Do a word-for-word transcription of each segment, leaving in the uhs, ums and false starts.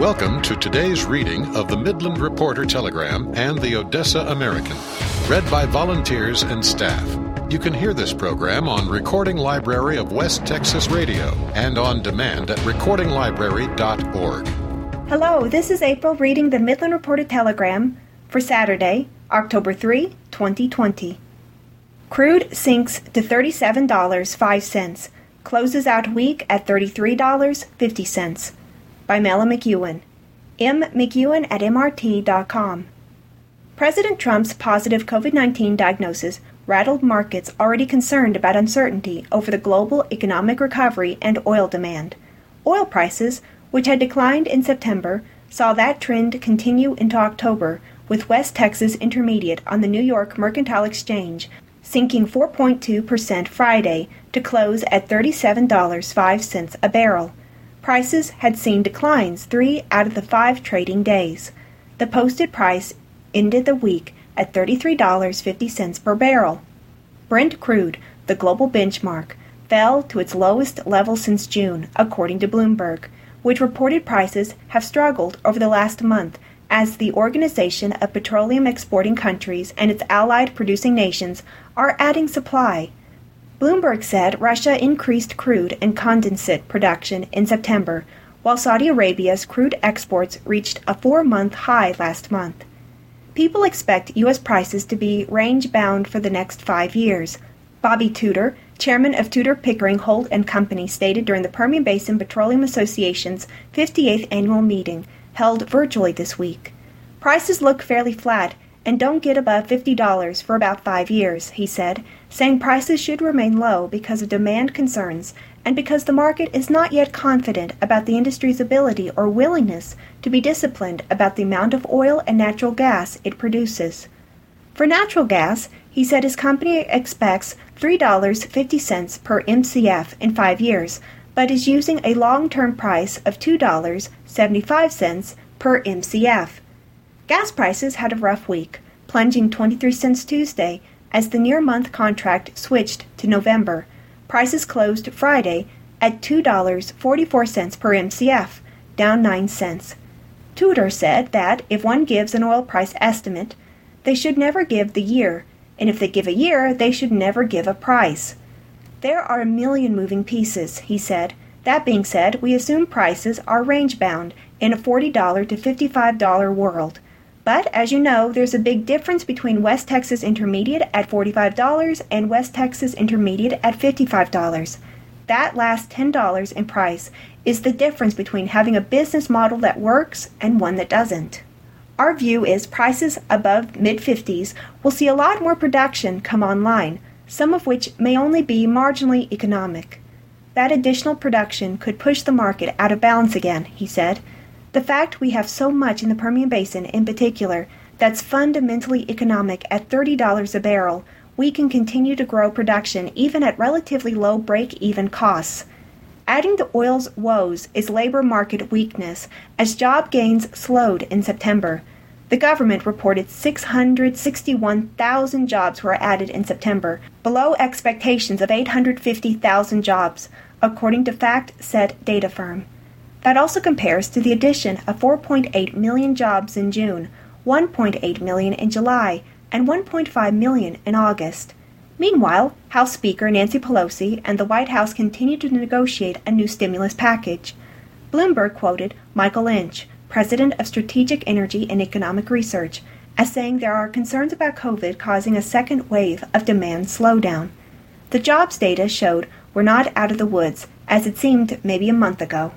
Welcome to today's reading of the Midland Reporter Telegram and the Odessa American, read by volunteers and staff. You can hear this program on Recording Library of West Texas Radio and on demand at recording library dot org. Hello, this is April reading the Midland Reporter Telegram for Saturday, October third, twenty twenty. Crude sinks to thirty-seven dollars and five cents, closes out week at thirty-three dollars and fifty cents. By Mela McEwen. M. McEwen at M R T dot com. President Trump's positive COVID nineteen diagnosis rattled markets already concerned about uncertainty over the global economic recovery and oil demand. Oil prices, which had declined in September, saw that trend continue into October, with West Texas Intermediate on the New York Mercantile Exchange sinking four point two percent Friday to close at thirty-seven dollars and five cents a barrel. Prices had seen declines three out of the five trading days. The posted price ended the week at thirty-three dollars and fifty cents per barrel. Brent crude, the global benchmark, fell to its lowest level since June, according to Bloomberg, which reported prices have struggled over the last month as the Organization of Petroleum Exporting Countries and its allied producing nations are adding supply. Bloomberg said Russia increased crude and condensate production in September, while Saudi Arabia's crude exports reached a four-month high last month. People expect U S prices to be range-bound for the next five years. Bobby Tudor, chairman of Tudor Pickering Holt and Company, stated during the Permian Basin Petroleum Association's fifty-eighth annual meeting, held virtually this week. Prices look fairly flat and don't get above fifty dollars for about five years, he said, saying prices should remain low because of demand concerns and because the market is not yet confident about the industry's ability or willingness to be disciplined about the amount of oil and natural gas it produces. For natural gas, he said his company expects three dollars and fifty cents per M C F in five years, but is using a long-term price of two dollars and seventy-five cents per M C F. Gas prices had a rough week, plunging twenty-three cents Tuesday as the near-month contract switched to November. Prices closed Friday at two dollars and forty-four cents per M C F, down nine cents. Tudor said that if one gives an oil price estimate, they should never give the year, and if they give a year, they should never give a price. There are a million moving pieces, he said. That being said, we assume prices are range-bound in a forty dollars to fifty-five dollars world. But, as you know, there's a big difference between West Texas Intermediate at forty-five dollars and West Texas Intermediate at fifty-five dollars. That last ten dollars in price is the difference between having a business model that works and one that doesn't. Our view is prices above mid-fifties will see a lot more production come online, some of which may only be marginally economic. That additional production could push the market out of balance again, he said. The fact we have so much in the Permian Basin in particular that's fundamentally economic at thirty dollars a barrel, we can continue to grow production even at relatively low break-even costs. Adding to oil's woes is labor market weakness as job gains slowed in September. The government reported six hundred sixty-one thousand jobs were added in September, below expectations of eight hundred fifty thousand jobs, according to FactSet data firm. That also compares to the addition of four point eight million jobs in June, one point eight million in July, and one point five million in August. Meanwhile, House Speaker Nancy Pelosi and the White House continue to negotiate a new stimulus package. Bloomberg quoted Michael Lynch, president of Strategic Energy and Economic Research, as saying there are concerns about COVID causing a second wave of demand slowdown. The jobs data showed we're not out of the woods, as it seemed maybe a month ago.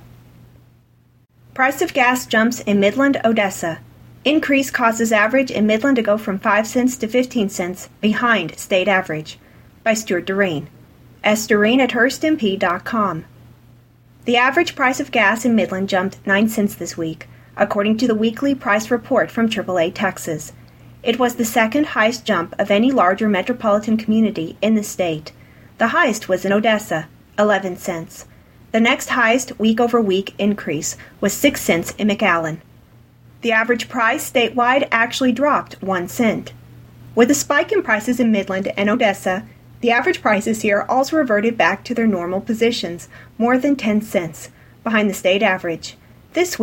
Price of gas jumps in Midland, Odessa. Increase causes average in Midland to go from five cents to fifteen cents, behind state average. By Stuart Doreen. S. Doreen at Hurst M P dot com. The average price of gas in Midland jumped nine cents this week, according to the weekly price report from triple A Texas. It was the second highest jump of any larger metropolitan community in the state. The highest was in Odessa, eleven cents. The next highest week-over-week increase was six cents in McAllen. The average price statewide actually dropped one cent. With a spike in prices in Midland and Odessa, the average prices here also reverted back to their normal positions, more than ten cents, behind the state average. This week,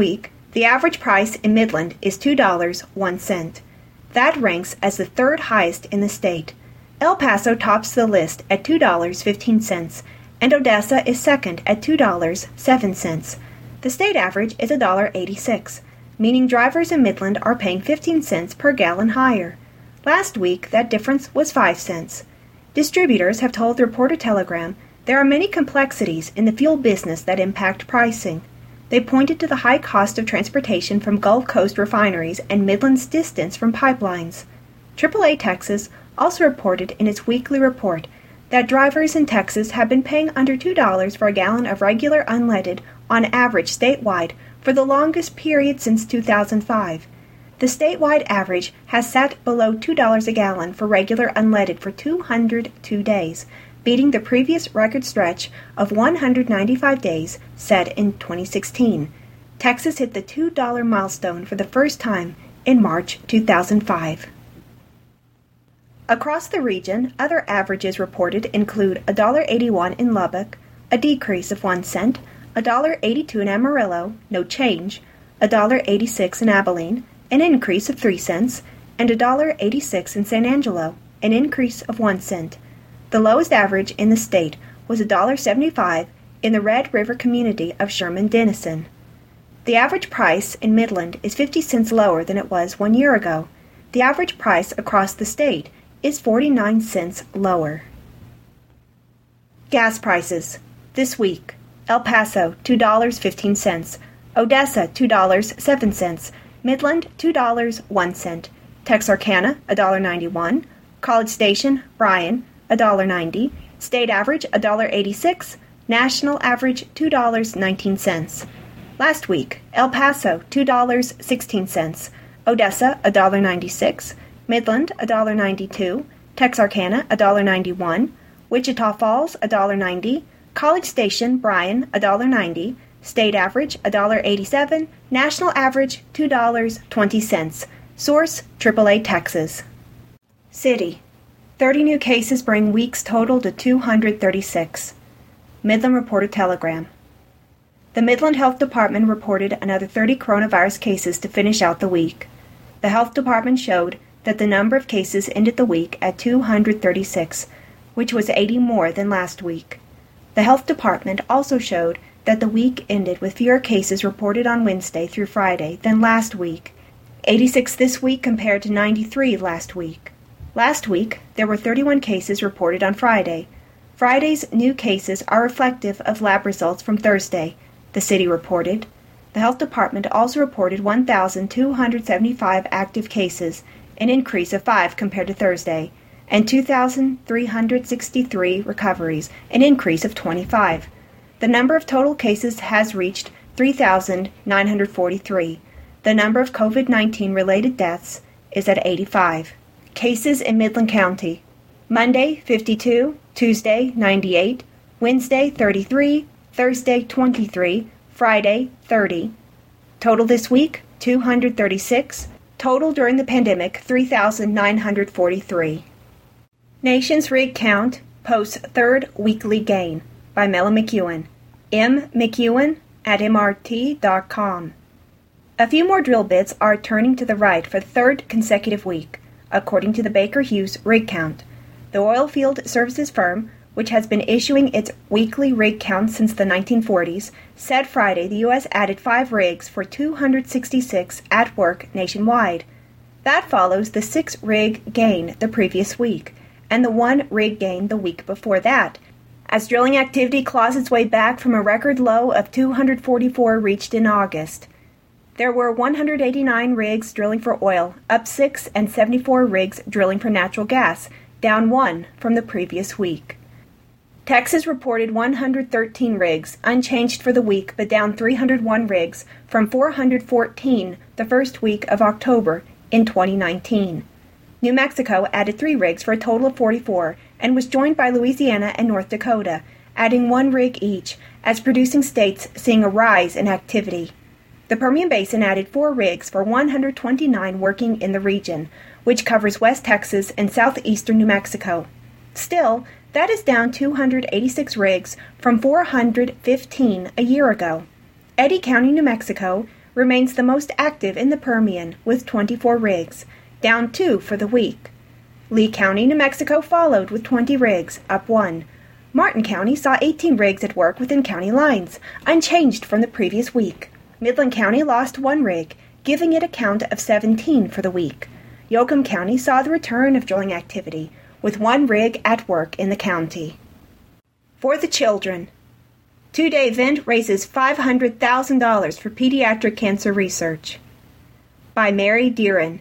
The average price in Midland is two dollars and one cent. That ranks as the third highest in the state. El Paso tops the list at two dollars and fifteen cents, and Odessa is second at two dollars and seven cents. The state average is one dollar and eighty-six cents, meaning drivers in Midland are paying fifteen cents per gallon higher. Last week, that difference was five cents. Distributors have told the Reporter-Telegram there are many complexities in the fuel business that impact pricing. They pointed to the high cost of transportation from Gulf Coast refineries and Midland's distance from pipelines. triple A Texas also reported in its weekly report that drivers in Texas have been paying under two dollars for a gallon of regular unleaded on average statewide for the longest period since two thousand five. The statewide average has sat below two dollars a gallon for regular unleaded for two hundred two days, beating the previous record stretch of one hundred ninety-five days set in twenty sixteen. Texas hit the two dollar milestone for the first time in March two thousand five. Across the region, other averages reported include one dollar and eighty-one cents in Lubbock, a decrease of one cent, one dollar and eighty-two cents in Amarillo, no change, one dollar and eighty-six cents in Abilene, an increase of three cents, and one dollar and eighty-six cents in San Angelo, an increase of one cent. The lowest average in the state was one dollar and seventy-five cents in the Red River community of Sherman-Denison. The average price in Midland is fifty cents lower than it was one year ago. The average price across the state is forty-nine cents lower. Gas prices. This week, El Paso, two dollars and fifteen cents. Odessa, two dollars and seven cents. Midland, two dollars and one cent. Texarkana, one dollar and ninety-one cents. College Station, Bryan, one dollar and ninety cents. State average, one dollar and eighty-six cents. National average, two dollars and nineteen cents. Last week, El Paso, two dollars and sixteen cents. Odessa, one dollar and ninety-six cents. Midland, one dollar and ninety-two cents. Texarkana, one dollar and ninety-one cents. Wichita Falls, one dollar and ninety cents. College Station, Bryan, one dollar and ninety cents. State average, one dollar and eighty-seven cents. National average, two dollars and twenty cents. Source, triple A Texas. City. thirty new cases bring week's total to two hundred thirty-six. Midland Reporter-Telegram. The Midland Health Department reported another thirty coronavirus cases to finish out the week. The Health Department showed that the number of cases ended the week at two hundred thirty-six, which was eighty more than last week. The Health Department also showed that the week ended with fewer cases reported on Wednesday through Friday than last week, eighty-six this week compared to ninety-three last week. Last week, there were thirty-one cases reported on Friday. Friday's new cases are reflective of lab results from Thursday, the city reported. The Health Department also reported one thousand two hundred seventy-five active cases, an increase of five compared to Thursday, and two thousand three hundred sixty-three recoveries, an increase of twenty-five. The number of total cases has reached three thousand nine hundred forty-three. The number of COVID nineteen related deaths is at eighty-five. Cases in Midland County. Monday, fifty-two. Tuesday, ninety-eight. Wednesday, thirty-three. Thursday, twenty-three. Friday, thirty. Total this week, two hundred thirty-six. Total during the pandemic, three thousand nine hundred forty-three. Nation's Rig Count posts third weekly gain by Mela McEwen. M. McEwen at M R T dot com. A few more drill bits are turning to the right for the third consecutive week, according to the Baker Hughes Rig Count. The oilfield services firm, which has been issuing its weekly rig count since the nineteen forties, said Friday the U S added five rigs for two hundred sixty-six at work nationwide. That follows the six-rig gain the previous week, and the one-rig gain the week before that, as drilling activity claws its way back from a record low of two hundred forty-four reached in August. There were one hundred eighty-nine rigs drilling for oil, up six, and seventy-four rigs drilling for natural gas, down one from the previous week. Texas reported one hundred thirteen rigs, unchanged for the week but down three hundred one rigs from four hundred fourteen the first week of October in twenty nineteen. New Mexico added three rigs for a total of forty-four and was joined by Louisiana and North Dakota, adding one rig each, as producing states seeing a rise in activity. The Permian Basin added four rigs for one hundred twenty-nine working in the region, which covers West Texas and southeastern New Mexico. Still, that is down two hundred eighty-six rigs from four hundred fifteen a year ago. Eddy County, New Mexico, remains the most active in the Permian with twenty-four rigs, down two for the week. Lee County, New Mexico followed with twenty rigs, up one. Martin County saw eighteen rigs at work within county lines, unchanged from the previous week. Midland County lost one rig, giving it a count of seventeen for the week. Yoakum County saw the return of drilling activity, with one rig at work in the county. For the children. Two-day event raises five hundred thousand dollars for pediatric cancer research. By Mary Deeren.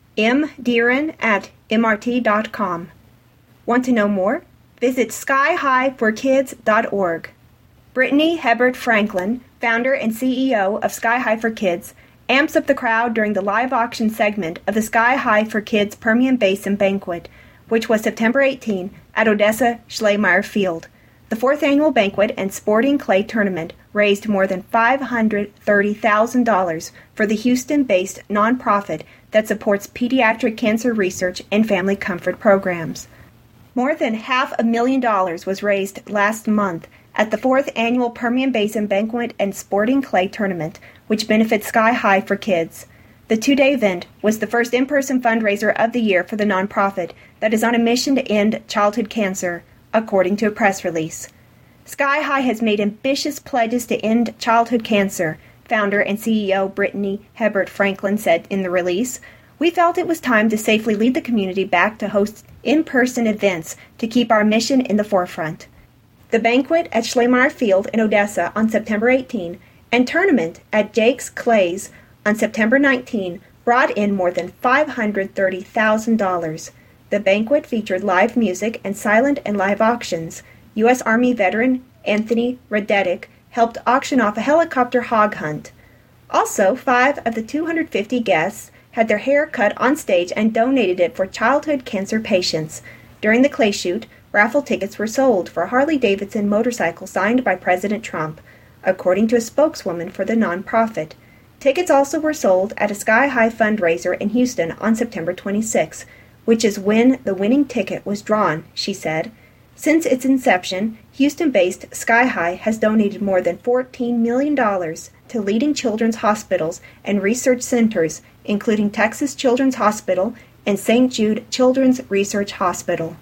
M. Deeren at M R T dot com. Want to know more? Visit sky high for kids dot org. Brittany Hebert Franklin, founder and C E O of Sky High for Kids, amps up the crowd during the live auction segment of the Sky High for Kids Permian Basin Banquet, which was September eighteenth at Odessa Schleiermacher Field. The fourth annual banquet and sporting clay tournament raised more than five hundred thirty thousand dollars for the Houston-based nonprofit that supports pediatric cancer research and family comfort programs. More than half a million dollars was raised last month at the fourth annual Permian Basin Banquet and Sporting Clay Tournament, which benefits Sky High for Kids. The two-day event was the first in-person fundraiser of the year for the nonprofit that is on a mission to end childhood cancer, according to a press release. Sky High has made ambitious pledges to end childhood cancer, founder and C E O Brittany Hebert Franklin said in the release. We felt it was time to safely lead the community back to host in-person events to keep our mission in the forefront. The banquet at Schleiermacher Field in Odessa on September eighteenth and tournament at Jake's Clays on September nineteenth brought in more than five hundred thirty thousand dollars. The banquet featured live music and silent and live auctions. U S Army veteran Anthony Radetic helped auction off a helicopter hog hunt. Also, five of the two hundred fifty guests had their hair cut on stage and donated it for childhood cancer patients. During the clay shoot, raffle tickets were sold for a Harley-Davidson motorcycle signed by President Trump, according to a spokeswoman for the nonprofit. Tickets also were sold at a Sky High fundraiser in Houston on September twenty-sixth, which is when the winning ticket was drawn, she said. Since its inception, Houston-based Sky High has donated more than fourteen million dollars to leading children's hospitals and research centers, including Texas Children's Hospital and Saint Jude Children's Research Hospital.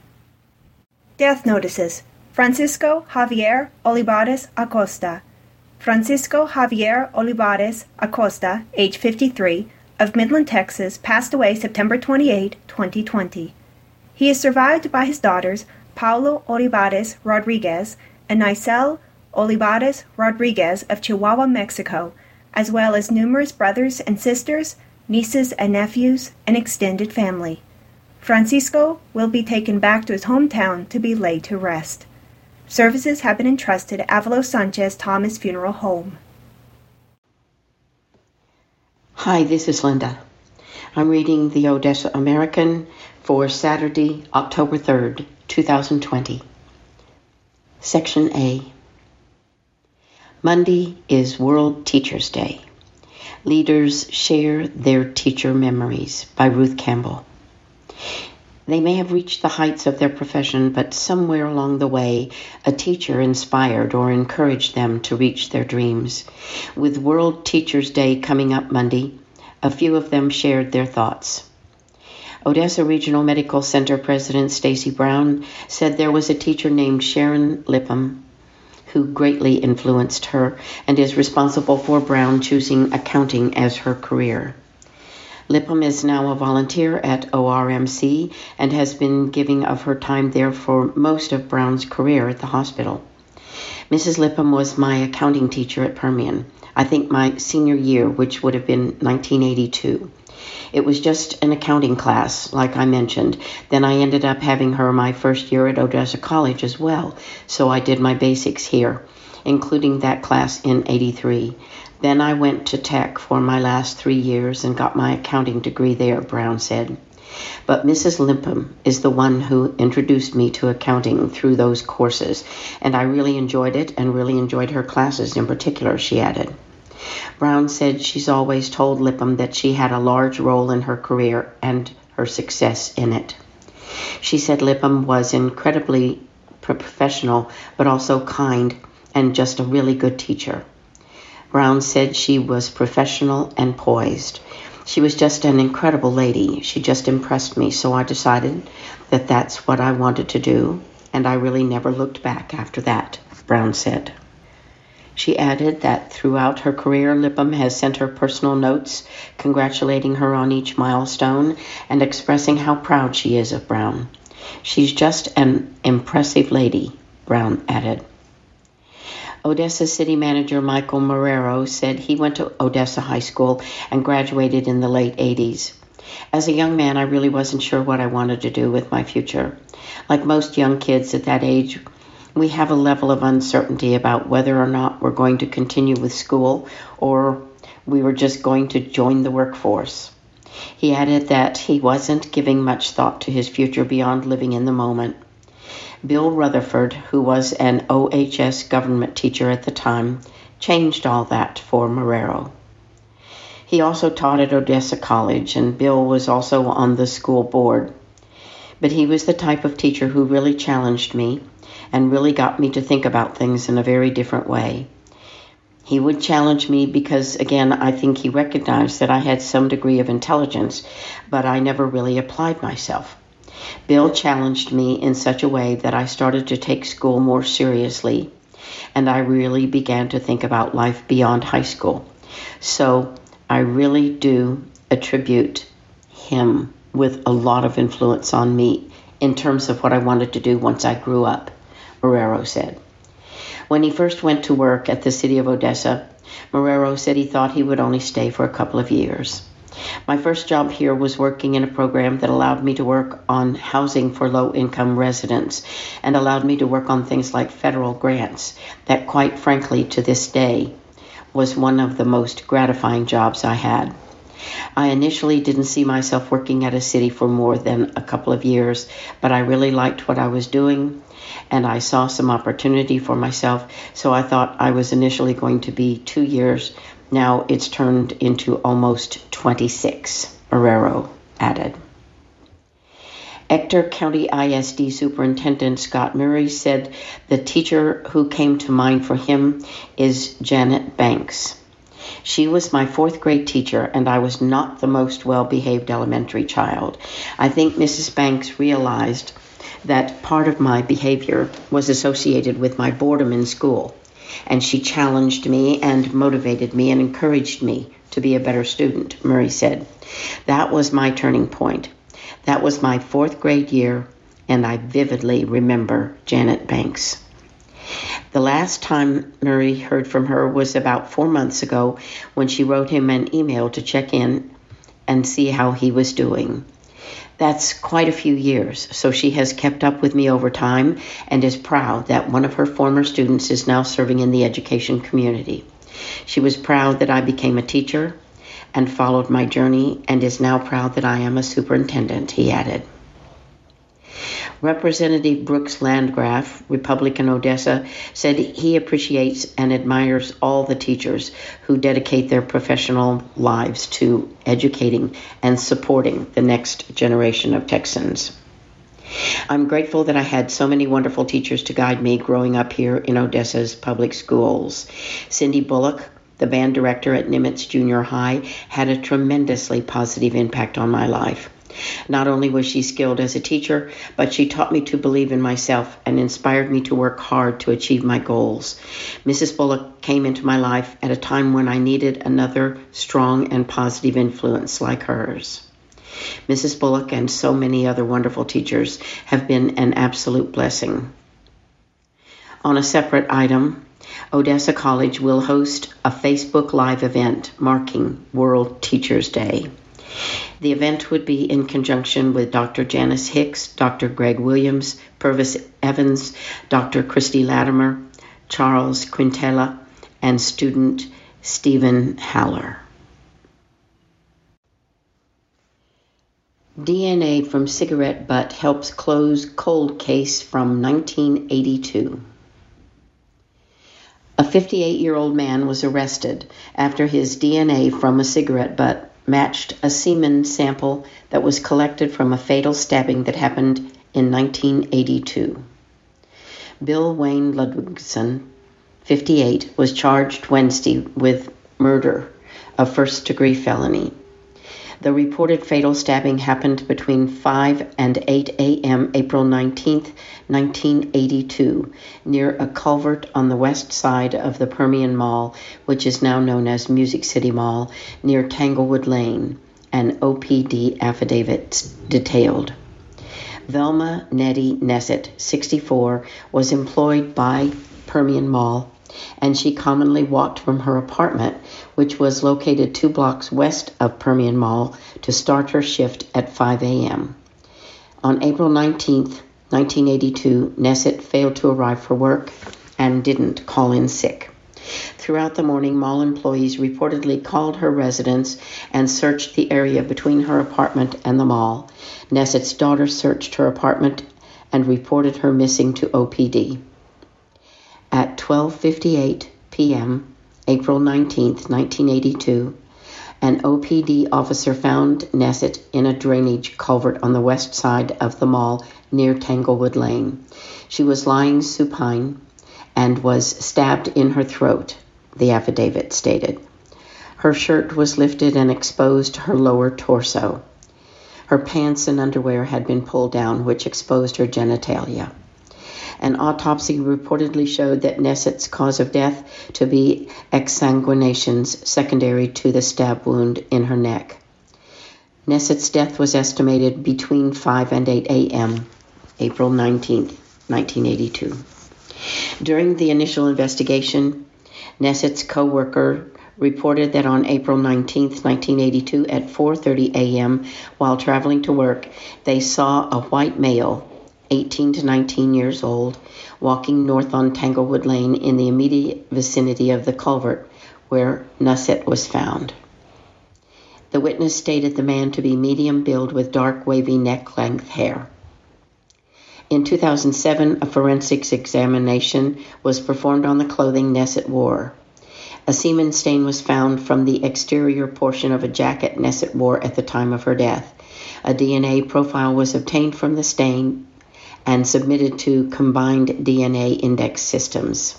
Death notices. Francisco Javier Olivares Acosta. Francisco Javier Olivares Acosta, age fifty-three, of Midland, Texas, passed away September twenty-eighth, twenty twenty. He is survived by his daughters, Paulo Olivares Rodriguez and Nicel Olivares Rodriguez of Chihuahua, Mexico, as well as numerous brothers and sisters, nieces and nephews, and extended family. Francisco will be taken back to his hometown to be laid to rest. Services have been entrusted to Avalos Sanchez Thomas Funeral Home. Hi, this is Linda. I'm reading the Odessa American for Saturday, October third, twenty twenty. Section A. Monday is World Teachers' Day. Leaders share their teacher memories by Ruth Campbell. They may have reached the heights of their profession, but somewhere along the way, a teacher inspired or encouraged them to reach their dreams. With World Teachers' Day coming up Monday, a few of them shared their thoughts. Odessa Regional Medical Center President Stacy Brown said there was a teacher named Sharon Lipham who greatly influenced her and is responsible for Brown choosing accounting as her career. Lipham is now a volunteer at O R M C and has been giving of her time there for most of Brown's career at the hospital. Missus Lipham was my accounting teacher at Permian, I think my senior year, which would have been nineteen eighty-two. It was just an accounting class, like I mentioned. Then I ended up having her my first year at Odessa College as well, so I did my basics here, including that class in eighty-three. Then I went to Tech for my last three years and got my accounting degree there, Brown said. But Missus Lipham is the one who introduced me to accounting through those courses, and I really enjoyed it and really enjoyed her classes in particular, she added. Brown said she's always told Lipham that she had a large role in her career and her success in it. She said Lipham was incredibly professional, but also kind and just a really good teacher. Brown said she was professional and poised. She was just an incredible lady. She just impressed me, so I decided that that's what I wanted to do, and I really never looked back after that, Brown said. She added that throughout her career, Lipham has sent her personal notes congratulating her on each milestone and expressing how proud she is of Brown. She's just an impressive lady, Brown added. Odessa City Manager Michael Marrero said he went to Odessa High School and graduated in the late eighties. As a young man, I really wasn't sure what I wanted to do with my future. Like most young kids at that age, we have a level of uncertainty about whether or not we're going to continue with school or we were just going to join the workforce. He added that he wasn't giving much thought to his future beyond living in the moment. Bill Rutherford, who was an O H S government teacher at the time, changed all that for Marrero. He also taught at Odessa College, and Bill was also on the school board. But he was the type of teacher who really challenged me and really got me to think about things in a very different way. He would challenge me because, again, I think he recognized that I had some degree of intelligence, but I never really applied myself. Bill challenged me in such a way that I started to take school more seriously, and I really began to think about life beyond high school. So I really do attribute him with a lot of influence on me in terms of what I wanted to do once I grew up, Marrero said. When he first went to work at the city of Odessa, Marrero said he thought he would only stay for a couple of years. My first job here was working in a program that allowed me to work on housing for low-income residents and allowed me to work on things like federal grants that, quite frankly, to this day, was one of the most gratifying jobs I had. I initially didn't see myself working at a city for more than a couple of years, but I really liked what I was doing, and I saw some opportunity for myself, so I thought I was initially going to be two years. Now it's turned into almost twenty-six, Marrero added. Ector County I S D Superintendent Scott Murray said the teacher who came to mind for him is Janet Banks. She was my fourth grade teacher, and I was not the most well-behaved elementary child. I think Missus Banks realized that part of my behavior was associated with my boredom in school, and she challenged me and motivated me and encouraged me to be a better student, Murray said. That was my turning point. That was my fourth grade year, and I vividly remember Janet Banks. The last time Murray heard from her was about four months ago when she wrote him an email to check in and see how he was doing. That's quite a few years, so she has kept up with me over time and is proud that one of her former students is now serving in the education community. She was proud that I became a teacher and followed my journey and is now proud that I am a superintendent, he added. Representative Brooks Landgraf, Republican Odessa, said he appreciates and admires all the teachers who dedicate their professional lives to educating and supporting the next generation of Texans. I'm grateful that I had so many wonderful teachers to guide me growing up here in Odessa's public schools. Cindy Bullock, the band director at Nimitz Junior High, had a tremendously positive impact on my life. Not only was she skilled as a teacher, but she taught me to believe in myself and inspired me to work hard to achieve my goals. Missus Bullock came into my life at a time when I needed another strong and positive influence like hers. Missus Bullock and so many other wonderful teachers have been an absolute blessing. On a separate item, Odessa College will host a Facebook Live event marking World Teachers Day. The event would be in conjunction with Doctor Janice Hicks, Doctor Greg Williams, Purvis Evans, Doctor Christy Latimer, Charles Quintella, and student Stephen Haller. D N A from cigarette butt helps close cold case from nineteen eighty-two. A fifty-eight-year-old man was arrested after his D N A from a cigarette butt matched a semen sample that was collected from a fatal stabbing that happened in nineteen eighty-two. Bill Wayne Ludwigson, fifty-eight, was charged Wednesday with murder, a first-degree felony. The reported fatal stabbing happened between five and eight a.m. April nineteenth, nineteen eighty-two, near a culvert on the west side of the Permian Mall, which is now known as Music City Mall, near Tanglewood Lane, an O P D affidavit detailed. Velma Nettie Nessett, sixty-four, was employed by Permian Mall, and she commonly walked from her apartment, which was located two blocks west of Permian Mall, to start her shift at five a.m. On April nineteenth, nineteen eighty-two, Nessett failed to arrive for work and didn't call in sick. Throughout the morning, mall employees reportedly called her residence and searched the area between her apartment and the mall. Nessett's daughter searched her apartment and reported her missing to O P D. At twelve fifty-eight p.m., April nineteenth, nineteen eighty-two, an O P D officer found Nessett in a drainage culvert on the west side of the mall near Tanglewood Lane. She was lying supine and was stabbed in her throat, the affidavit stated. Her shirt was lifted and exposed her lower torso. Her pants and underwear had been pulled down, which exposed her genitalia. An autopsy reportedly showed that Nessett's cause of death to be exsanguinations secondary to the stab wound in her neck. Nessett's death was estimated between five and eight a.m., April nineteenth, nineteen eighty-two. During the initial investigation, Nessett's co-worker reported that on April nineteenth, nineteen eighty-two, at four thirty a.m., while traveling to work, they saw a white male, eighteen to nineteen years old, walking north on Tanglewood Lane in the immediate vicinity of the culvert where Nessett was found. The witness stated the man to be medium build with dark wavy neck-length hair. In two thousand seven, a forensics examination was performed on the clothing Nessett wore. A semen stain was found from the exterior portion of a jacket Nessett wore at the time of her death. A D N A profile was obtained from the stain and submitted to combined D N A index systems.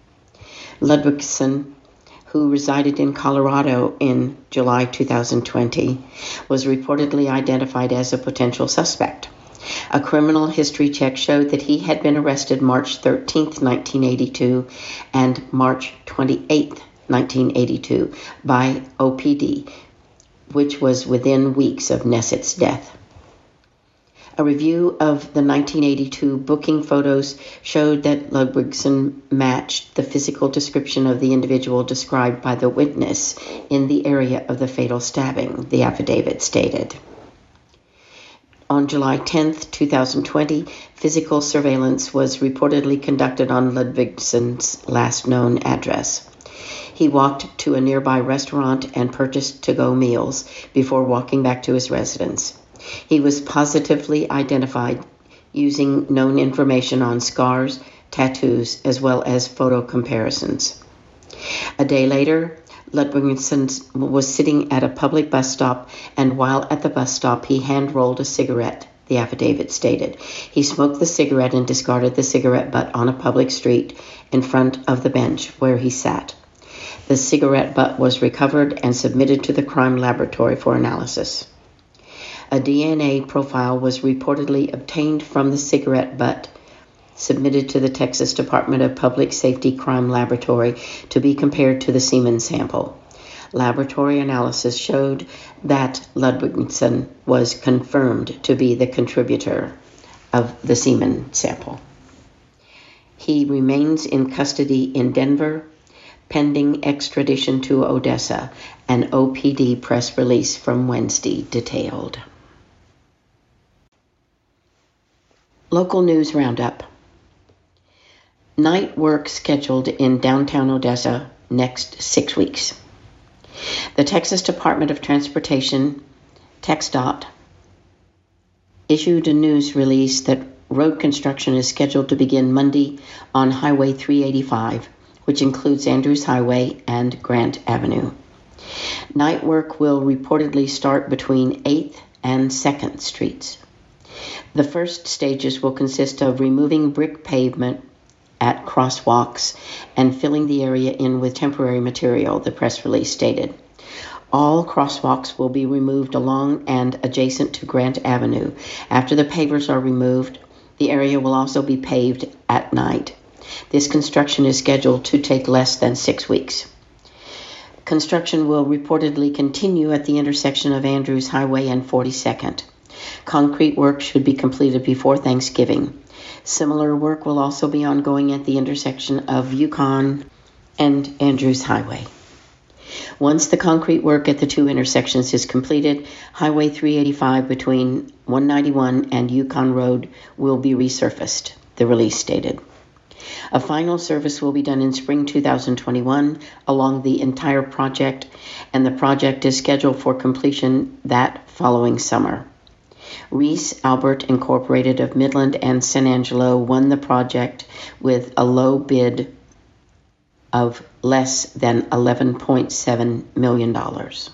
Ludwigson, who resided in Colorado in July two thousand twenty, was reportedly identified as a potential suspect. A criminal history check showed that he had been arrested March thirteenth, nineteen eighty-two and March twenty-eighth, nineteen eighty-two by O P D, which was within weeks of Nessett's death. A review of the nineteen eighty-two booking photos showed that Ludwigson matched the physical description of the individual described by the witness in the area of the fatal stabbing, the affidavit stated. On July tenth, twenty twenty, physical surveillance was reportedly conducted on Ludwigson's last known address. He walked to a nearby restaurant and purchased to-go meals before walking back to his residence. He was positively identified using known information on scars, tattoos, as well as photo comparisons. A day later, Ludwigson was sitting at a public bus stop, and while at the bus stop, he hand-rolled a cigarette, the affidavit stated. He smoked the cigarette and discarded the cigarette butt on a public street in front of the bench where he sat. The cigarette butt was recovered and submitted to the crime laboratory for analysis. A D N A profile was reportedly obtained from the cigarette butt, submitted to the Texas Department of Public Safety Crime Laboratory to be compared to the semen sample. Laboratory analysis showed that Ludwigson was confirmed to be the contributor of the semen sample. He remains in custody in Denver, pending extradition to Odessa, an O P D press release from Wednesday detailed. Local news roundup. Night work scheduled in downtown Odessa next six weeks. The Texas Department of Transportation, TxDOT, issued a news release that road construction is scheduled to begin Monday on Highway three eighty-five, which includes Andrews Highway and Grant Avenue. Night work will reportedly start between eighth and second Streets. The first stages will consist of removing brick pavement at crosswalks and filling the area in with temporary material, the press release stated. All crosswalks will be removed along and adjacent to Grant Avenue. After the pavers are removed, the area will also be paved at night. This construction is scheduled to take less than six weeks. Construction will reportedly continue at the intersection of Andrews Highway and forty-second. Concrete work should be completed before Thanksgiving. Similar work will also be ongoing at the intersection of Yukon and Andrews Highway. Once the concrete work at the two intersections is completed, Highway three eighty-five between one ninety-one and Yukon Road will be resurfaced, the release stated. A final service will be done in spring two thousand twenty-one along the entire project, and the project is scheduled for completion that following summer. Reese Albert Incorporated of Midland and San Angelo won the project with a low bid of less than eleven point seven million dollars.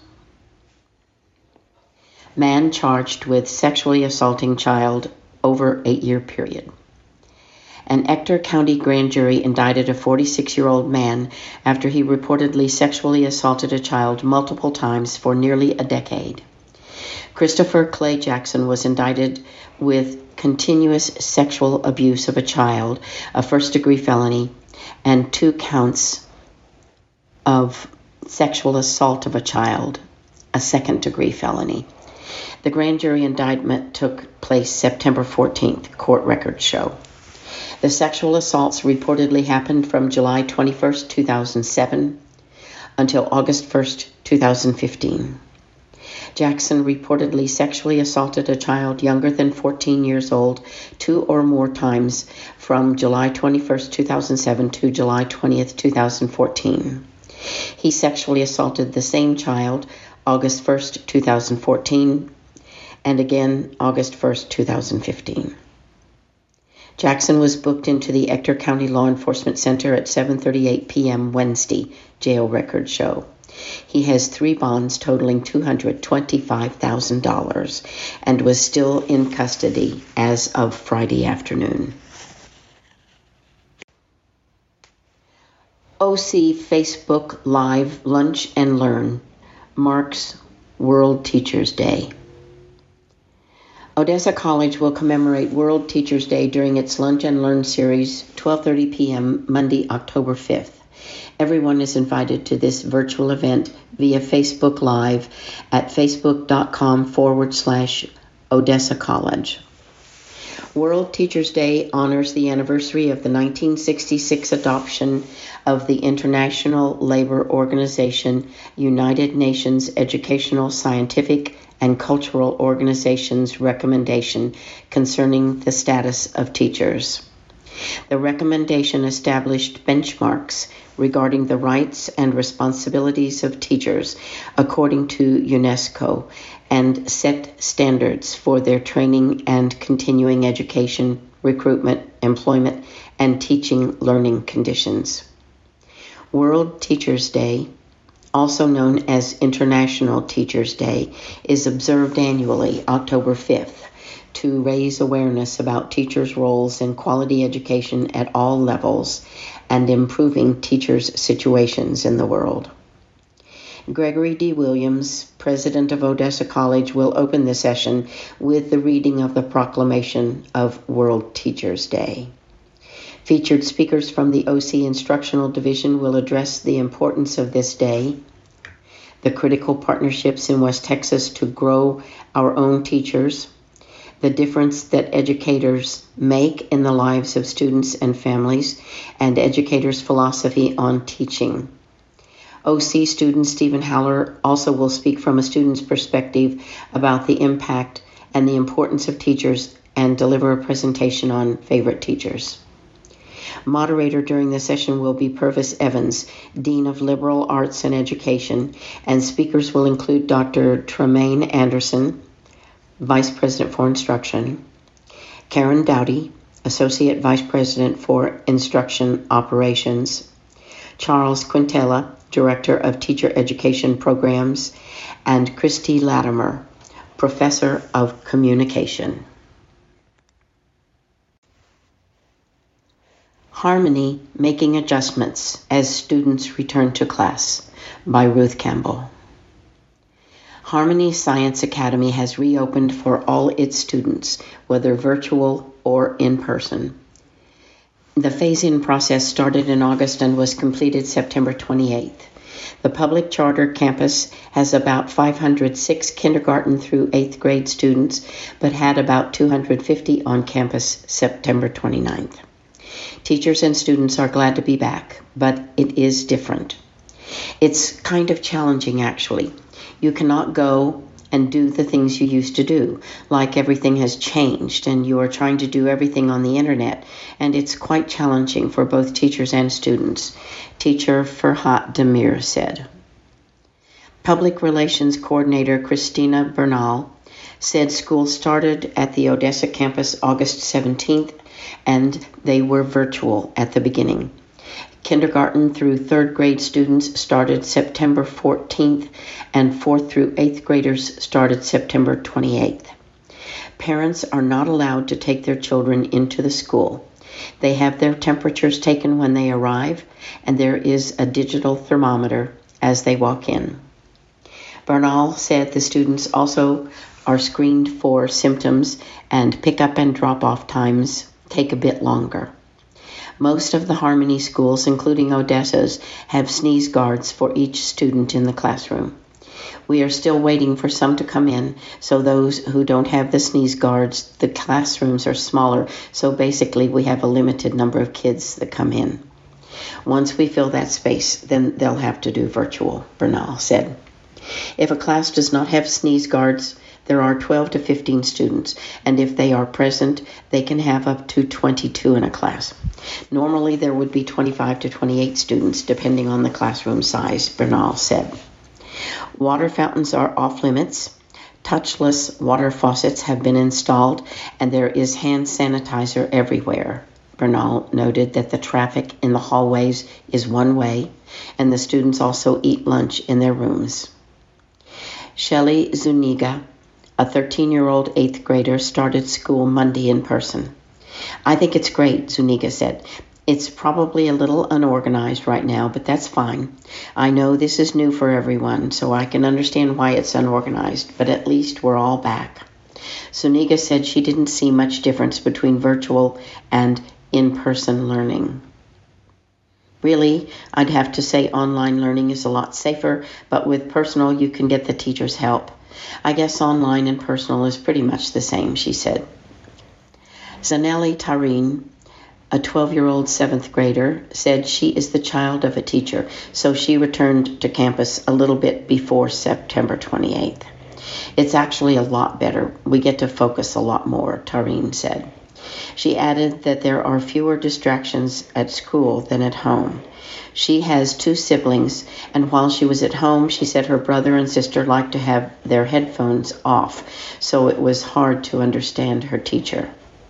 Man charged with sexually assaulting child over eight-year period. An Ector County grand jury indicted a forty-six-year-old man after he reportedly sexually assaulted a child multiple times for nearly a decade. Christopher Clay Jackson was indicted with continuous sexual abuse of a child, a first-degree felony, and two counts of sexual assault of a child, a second-degree felony. The grand jury indictment took place September fourteenth, court records show. The sexual assaults reportedly happened from July twenty-first, two thousand seven until August first, two thousand fifteen. Jackson reportedly sexually assaulted a child younger than fourteen years old two or more times from July twenty-first, two thousand seven to July twentieth, two thousand fourteen. He sexually assaulted the same child August first, two thousand fourteen, and again August first, two thousand fifteen. Jackson was booked into the Ector County Law Enforcement Center at seven thirty-eight p.m. Wednesday, jail records show. He has three bonds totaling two hundred twenty-five thousand dollars and was still in custody as of Friday afternoon. O C Facebook Live Lunch and Learn marks World Teachers Day. Odessa College will commemorate World Teachers Day during its Lunch and Learn series, twelve thirty p.m. Monday, October fifth. Everyone is invited to this virtual event via Facebook Live at facebook.com forward slash Odessa College. World Teachers Day honors the anniversary of the nineteen sixty-six adoption of the International Labor Organization, United Nations Educational, Scientific, and Cultural Organization's recommendation concerning the status of teachers. The recommendation established benchmarks regarding the rights and responsibilities of teachers according to UNESCO and set standards for their training and continuing education, recruitment, employment, and teaching learning conditions. World Teachers Day, also known as International Teachers Day, is observed annually October fifth to raise awareness about teachers' roles in quality education at all levels and improving teachers' situations in the world. Gregory D. Williams, president of Odessa College, will open the session with the reading of the proclamation of World Teachers Day. Featured speakers from the O C Instructional Division will address the importance of this day, the critical partnerships in West Texas to grow our own teachers, the difference that educators make in the lives of students and families, and educators' philosophy on teaching. O C student Stephen Haller also will speak from a student's perspective about the impact and the importance of teachers and deliver a presentation on favorite teachers. Moderator during the session will be Purvis Evans, Dean of Liberal Arts and Education, and speakers will include Doctor Tremaine Anderson, Vice President for Instruction, Karen Dowdy, Associate Vice President for Instruction Operations, Charles Quintella, Director of Teacher Education Programs, and Christy Latimer, Professor of Communication. Harmony Making Adjustments as Students Return to Class by Ruth Campbell. Harmony Science Academy has reopened for all its students, whether virtual or in person. The phase-in process started in August and was completed September twenty-eighth. The public charter campus has about five hundred six kindergarten through eighth grade students, but had about two hundred fifty on campus September twenty-ninth. Teachers and students are glad to be back, but it is different. It's kind of challenging, actually. You cannot go and do the things you used to do, like everything has changed and you are trying to do everything on the internet, and it's quite challenging for both teachers and students, teacher Ferhat Demir said. Public Relations Coordinator Christina Bernal said school started at the Odessa campus August seventeenth, and they were virtual at the beginning. Kindergarten through third grade students started September fourteenth, and fourth through eighth graders started September twenty-eighth. Parents are not allowed to take their children into the school. They have their temperatures taken when they arrive, and there is a digital thermometer as they walk in. Bernal said the students also are screened for symptoms, and pick-up and drop-off times take a bit longer. Most of the Harmony schools, including Odessa's, have sneeze guards for each student in the classroom. We are still waiting for some to come in, so those who don't have the sneeze guards, the classrooms are smaller, so basically we have a limited number of kids that come in. Once we fill that space, then they'll have to do virtual, Bernal said. If a class does not have sneeze guards, there are twelve to fifteen students, and if they are present, they can have up to twenty-two in a class. Normally, there would be twenty-five to twenty-eight students, depending on the classroom size, Bernal said. Water fountains are off limits. Touchless water faucets have been installed, and there is hand sanitizer everywhere. Bernal noted that the traffic in the hallways is one way, and the students also eat lunch in their rooms. Shelley Zuniga, a thirteen-year-old eighth grader, started school Monday in person. I think it's great, Zuniga said. It's probably a little unorganized right now, but that's fine. I know this is new for everyone, so I can understand why it's unorganized, but at least we're all back. Zuniga said she didn't see much difference between virtual and in-person learning. Really, I'd have to say online learning is a lot safer, but with personal you can get the teacher's help. I guess online and personal is pretty much the same, she said. Zanelli Tarin, a twelve-year-old seventh grader, said she is the child of a teacher, so she returned to campus a little bit before September twenty-eighth. It's actually a lot better. We get to focus a lot more, Tarin said. She added that there are fewer distractions at school than at home. She has two siblings, and while she was at home, she said her brother and sister liked to have their headphones off, so it was hard to understand her teacher.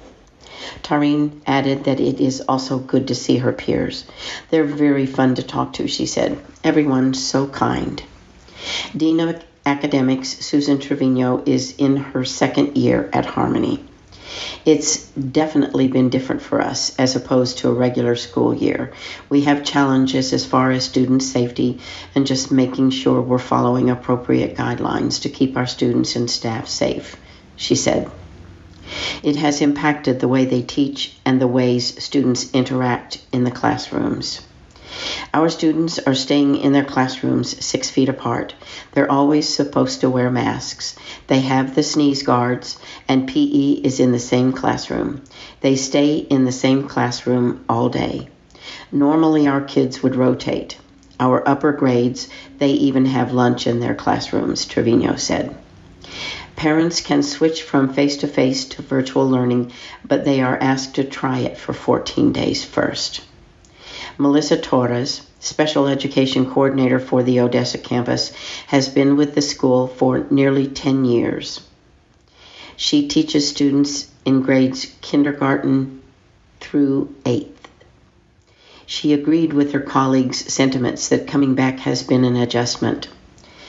Tarin added that it is also good to see her peers. They're very fun to talk to, she said. Everyone's so kind. Dean of Academics Susan Trevino is in her second year at Harmony. It's definitely been different for us as opposed to a regular school year. We have challenges as far as student safety and just making sure we're following appropriate guidelines to keep our students and staff safe, she said. It has impacted the way they teach and the ways students interact in the classrooms. Our students are staying in their classrooms six feet apart. They're always supposed to wear masks. They have the sneeze guards, and P E is in the same classroom. They stay in the same classroom all day. Normally, our kids would rotate. Our upper grades, they even have lunch in their classrooms, Trevino said. Parents can switch from face-to-face to virtual learning, but they are asked to try it for fourteen days first. Melissa Torres, Special Education Coordinator for the Odessa campus, has been with the school for nearly ten years. She teaches students in grades kindergarten through eighth. She agreed with her colleagues' sentiments that coming back has been an adjustment.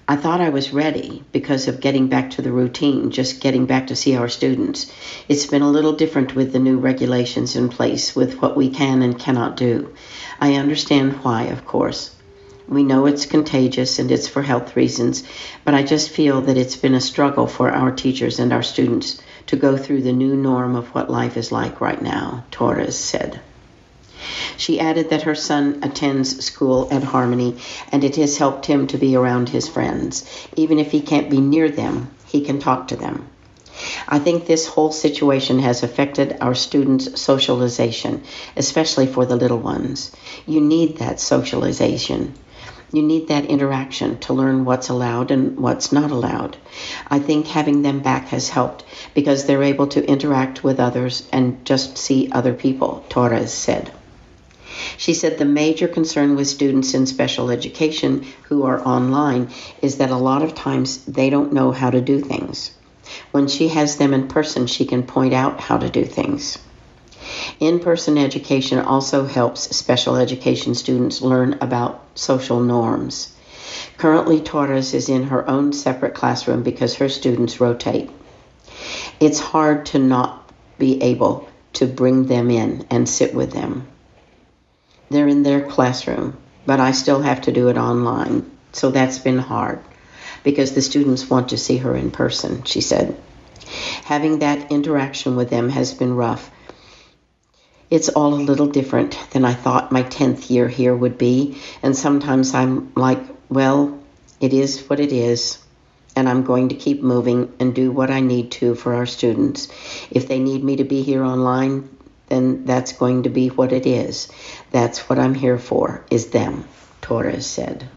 I thought I was ready because of getting back to the routine, just getting back to see our students. It's been a little different with the new regulations in place, with what we can and cannot do. I understand why, of course. We know it's contagious and it's for health reasons, but I just feel that it's been a struggle for our teachers and our students to go through the new norm of what life is like right now, Torres said. She added that her son attends school at Harmony, and it has helped him to be around his friends. Even if he can't be near them, he can talk to them. I think this whole situation has affected our students' socialization, especially for the little ones. You need that socialization. You need that interaction to learn what's allowed and what's not allowed. I think having them back has helped because they're able to interact with others and just see other people, Torres said. She said the major concern with students in special education who are online is that a lot of times they don't know how to do things. When she has them in person, she can point out how to do things. In-person education also helps special education students learn about social norms. Currently, Torres is in her own separate classroom because her students rotate. It's hard to not be able to bring them in and sit with them. They're in their classroom, but I still have to do it online, so that's been hard because the students want to see her in person, she said. Having that interaction with them has been rough. It's all a little different than I thought my tenth year here would be, and sometimes I'm like, well, it is what it is, and I'm going to keep moving and do what I need to for our students. If they need me to be here online, then that's going to be what it is. That's what I'm here for, is them, Torres said.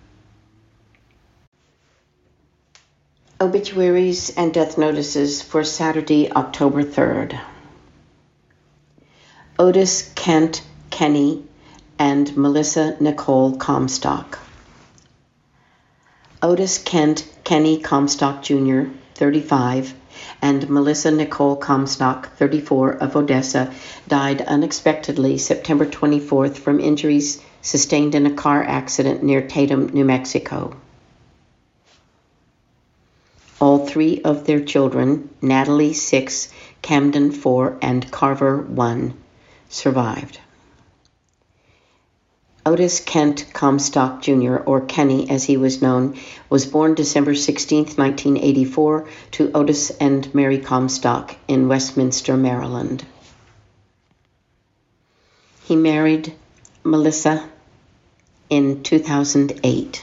Obituaries and death notices for Saturday, October third. Otis Kent Kenny and Melissa Nicole Comstock. Otis Kent Kenny Comstock Junior, thirty-five, and Melissa Nicole Comstock, thirty-four, of Odessa, died unexpectedly September twenty-fourth from injuries sustained in a car accident near Tatum, New Mexico. All three of their children, Natalie, six, Camden, four, and Carver, one, survived. Otis Kent Comstock Junior, or Kenny as he was known, was born December sixteenth, nineteen eighty-four, to Otis and Mary Comstock in Westminster, Maryland. He married Melissa in two thousand eight.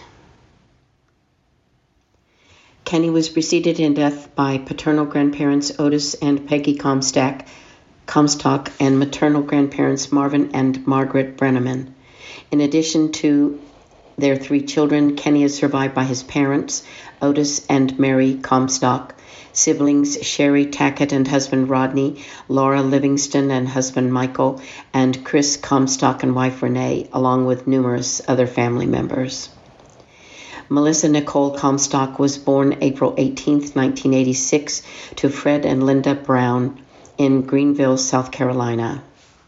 Kenny was preceded in death by paternal grandparents Otis and Peggy Comstock, Comstock and maternal grandparents Marvin and Margaret Brenneman. In addition to their three children, Kenny is survived by his parents, Otis and Mary Comstock, siblings Sherry Tackett and husband Rodney, Laura Livingston and husband Michael, and Chris Comstock and wife Renee, along with numerous other family members. Melissa Nicole Comstock was born April eighteenth, nineteen eighty-six, to Fred and Linda Brown in Greenville, South Carolina.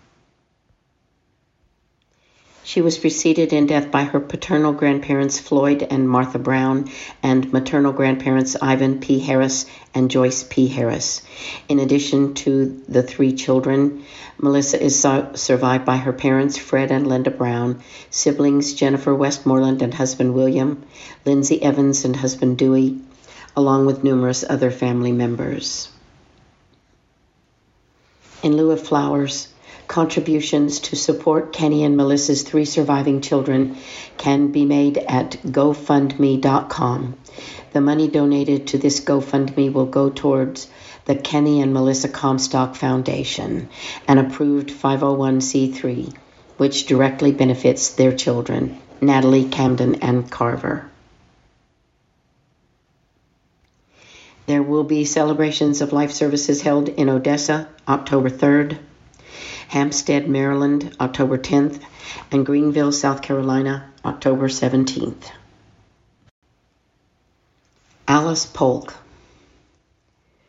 She was preceded in death by her paternal grandparents Floyd and Martha Brown and maternal grandparents Ivan P. Harris and Joyce P. Harris. In addition to the three children, Melissa is su- survived by her parents Fred and Linda Brown, siblings Jennifer Westmoreland and husband William, Lindsay Evans and husband Dewey, along with numerous other family members. In lieu of flowers, contributions to support Kenny and Melissa's three surviving children can be made at GoFundMe dot com. The money donated to this GoFundMe will go towards the Kenny and Melissa Comstock Foundation, an approved five oh one c three, which directly benefits their children, Natalie, Camden, and Carver. There will be celebrations of life services held in Odessa, October third, Hampstead, Maryland, October tenth, and Greenville, South Carolina, October seventeenth. Alice Polk.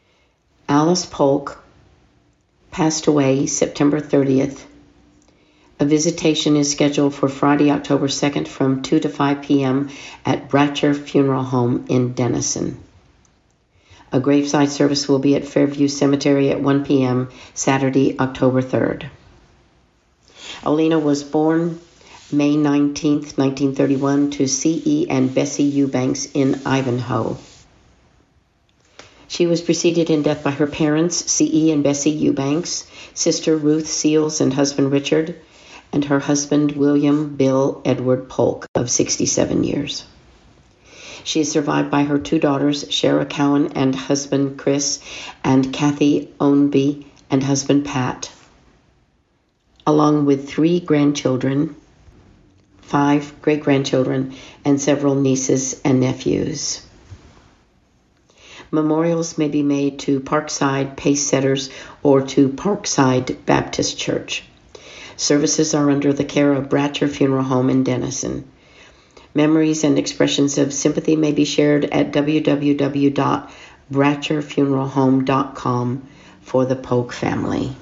Alice Polk passed away September thirtieth. A visitation is scheduled for Friday, October second from two to five p.m. at Bratcher Funeral Home in Denison. A graveside service will be at Fairview Cemetery at one p.m. Saturday, October third. Olena was born May nineteenth, nineteen thirty-one to C E and Bessie Eubanks in Ivanhoe. She was preceded in death by her parents, C E and Bessie Eubanks, sister Ruth Seals and husband Richard, and her husband William Bill Edward Polk of sixty-seven years. She is survived by her two daughters, Shara Cowan and husband Chris, and Kathy Ownby and husband Pat, along with three grandchildren, five great-grandchildren, and several nieces and nephews. Memorials may be made to Parkside Pace Setters or to Parkside Baptist Church. Services are under the care of Bratcher Funeral Home in Denison. Memories and expressions of sympathy may be shared at w w w dot bratcher funeral home dot com for the Polk family.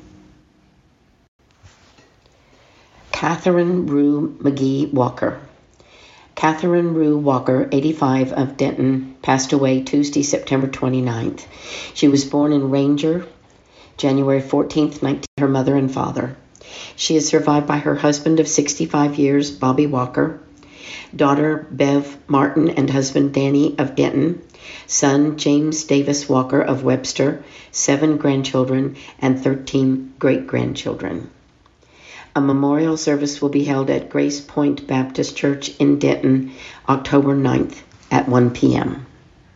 Catherine Rue McGee Walker. Catherine Rue Walker, eighty-five, of Denton, passed away Tuesday, September twenty-ninth. She was born in Ranger, January fourteenth, nineteen, her mother and father. She is survived by her husband of sixty-five years, Bobby Walker, daughter Bev Martin and husband Danny of Denton, son James Davis Walker of Webster, seven grandchildren, and thirteen great-grandchildren. A memorial service will be held at Grace Point Baptist Church in Denton, October ninth at one p.m.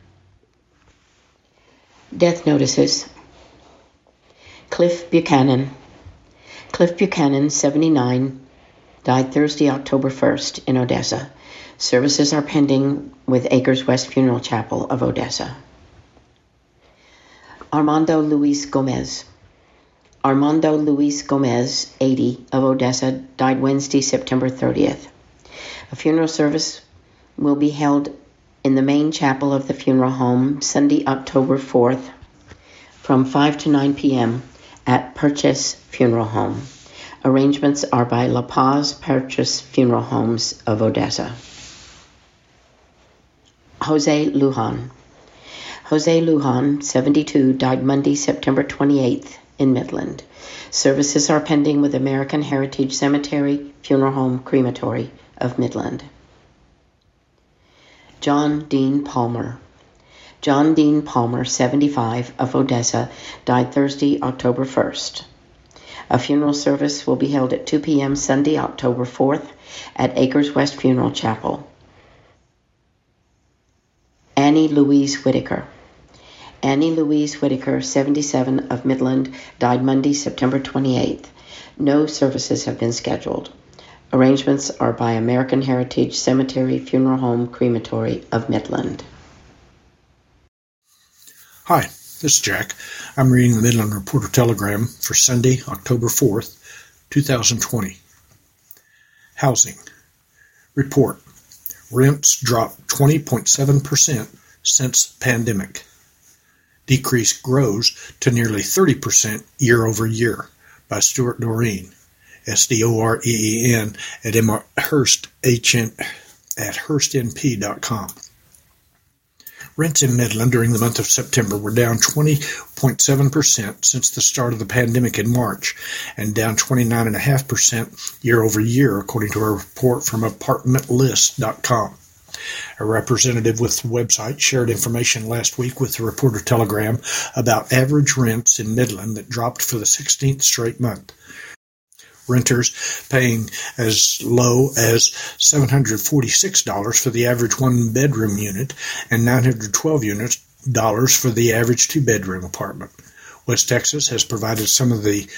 Death notices. Cliff Buchanan. Cliff Buchanan, seventy-nine, died Thursday, October first in Odessa. Services are pending with Acres West Funeral Chapel of Odessa. Armando Luis Gomez. Armando Luis Gomez, eighty, of Odessa, died Wednesday, September thirtieth. A funeral service will be held in the main chapel of the funeral home Sunday, October fourth, from five to nine p.m. at Purchase Funeral Home. Arrangements are by La Paz Purchase Funeral Homes of Odessa. Jose Lujan. Jose Lujan, seventy-two, died Monday, September twenty-eighth, in Midland. Services are pending with American Heritage Cemetery, Funeral Home, Crematory of Midland. John Dean Palmer. John Dean Palmer, seventy-five, of Odessa, died Thursday, October first. A funeral service will be held at two p.m. Sunday, October fourth, at Acres West Funeral Chapel. Annie Louise Whitaker. Annie Louise Whitaker, seventy-seven, of Midland, died Monday, September twenty-eighth. No services have been scheduled. Arrangements are by American Heritage Cemetery, Funeral Home, Crematory of Midland. Hi, this is Jack. I'm reading the Midland Reporter Telegram for Sunday, October fourth, twenty twenty. Housing. Report. Rents dropped twenty point seven percent since pandemic. Decrease grows to nearly thirty percent year over year by Stuart Doreen, S D O R E E N, at Hurst, H N, at hurst n p dot com. Rents in Midland during the month of September were down twenty point seven percent since the start of the pandemic in March, and down twenty-nine point five percent year over year, according to a report from apartment list dot com. A representative with the website shared information last week with the Reporter Telegram about average rents in Midland that dropped for the sixteenth straight month. Renters paying as low as seven hundred forty-six dollars for the average one-bedroom unit and nine hundred twelve dollars for the average two-bedroom apartment. West Texas has provided some of the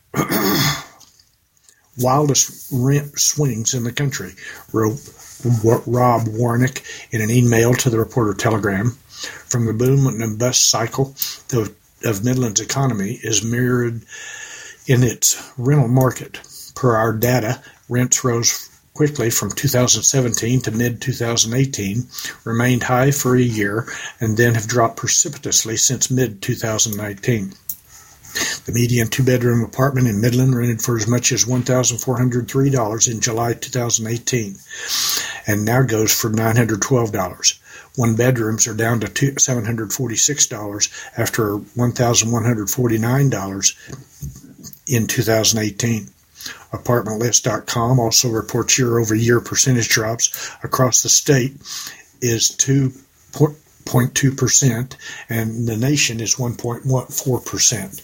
wildest rent swings in the country, wrote Rob Warnick in an email to the Reporter Telegram. From the boom and bust cycle of, of Midland's economy is mirrored in its rental market. Per our data, rents rose quickly from two thousand seventeen to mid twenty eighteen, remained high for a year, and then have dropped precipitously since mid twenty nineteen. The median two-bedroom apartment in Midland rented for as much as one thousand four hundred three dollars in July two thousand eighteen, and now goes for nine hundred twelve dollars. One-bedrooms are down to seven hundred forty-six dollars after one thousand one hundred forty-nine dollars in two thousand eighteen. Apartment List dot com also reports year-over-year percentage drops across the state is two point two percent, and the nation is one point four percent.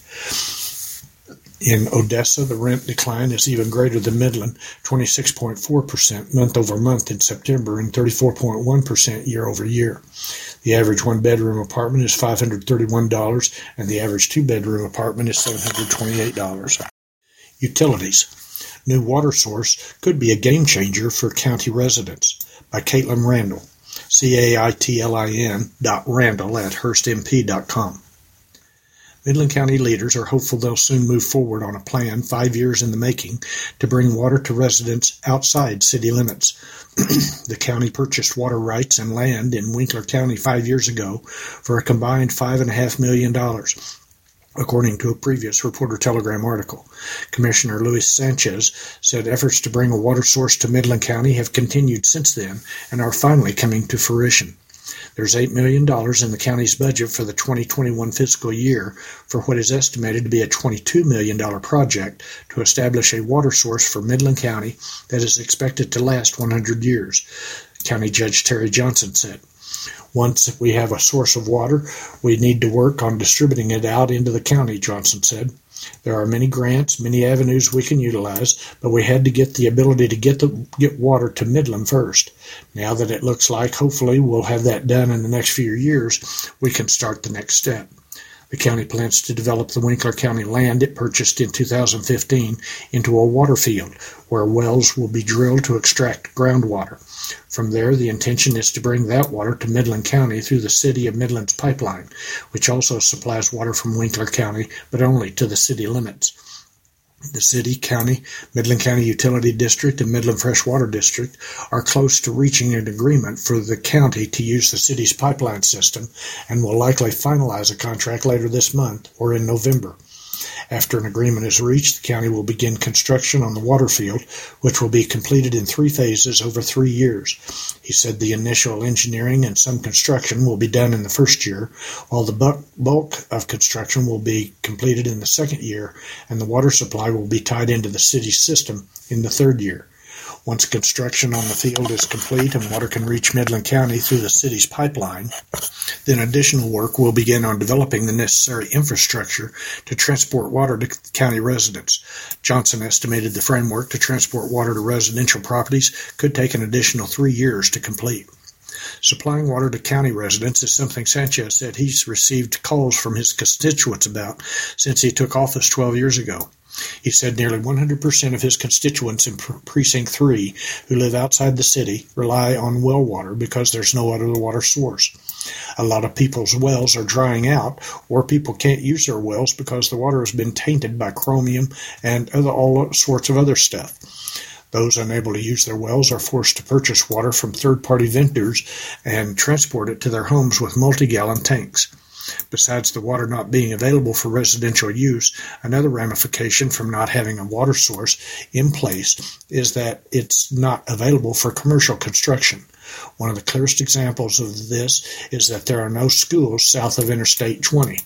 In Odessa, the rent decline is even greater than Midland, twenty-six point four percent month-over-month in September and thirty-four point one percent year-over-year. The average one-bedroom apartment is five hundred thirty-one dollars, and the average two-bedroom apartment is seven hundred twenty-eight dollars. Utilities. New water source could be a game-changer for county residents. By Caitlin Randall, C A I T L I N dot Randall at Hearst M P dot com. Midland County leaders are hopeful they'll soon move forward on a plan five years in the making to bring water to residents outside city limits. The county purchased water rights and land in Winkler County five years ago for a combined five point five million dollars. According to a previous Reporter Telegram article. Commissioner Luis Sanchez said efforts to bring a water source to Midland County have continued since then and are finally coming to fruition. There's eight million dollars in the county's budget for the twenty twenty-one fiscal year for what is estimated to be a twenty-two million dollars project to establish a water source for Midland County that is expected to last one hundred years, County Judge Terry Johnson said. Once we have a source of water, we need to work on distributing it out into the county, Johnson said. There are many grants, many avenues we can utilize, but we had to get the ability to get the get water to Midland first. Now that it looks like hopefully we'll have that done in the next few years, we can start the next step. The county plans to develop the Winkler County land it purchased in two thousand fifteen into a water field where wells will be drilled to extract groundwater. From there, the intention is to bring that water to Midland County through the City of Midland's pipeline, which also supplies water from Winkler County, but only to the city limits. The City, County, Midland County Utility District, and Midland Freshwater District are close to reaching an agreement for the county to use the city's pipeline system and will likely finalize a contract later this month or in November. After an agreement is reached, the county will begin construction on the water field, which will be completed in three phases over three years. He said the initial engineering and some construction will be done in the first year, while the bulk of construction will be completed in the second year, and the water supply will be tied into the city's system in the third year. Once construction on the field is complete and water can reach Midland County through the city's pipeline, then additional work will begin on developing the necessary infrastructure to transport water to county residents. Johnson estimated the framework to transport water to residential properties could take an additional three years to complete. Supplying water to county residents is something Sanchez said he's received calls from his constituents about since he took office twelve years ago. He said nearly one hundred percent of his constituents in Precinct three who live outside the city rely on well water because there's no other water source. A lot of people's wells are drying out, or people can't use their wells because the water has been tainted by chromium and other, all sorts of other stuff. Those unable to use their wells are forced to purchase water from third-party vendors and transport it to their homes with multi-gallon tanks. Besides the water not being available for residential use, another ramification from not having a water source in place is that it's not available for commercial construction. One of the clearest examples of this is that there are no schools south of Interstate twenty.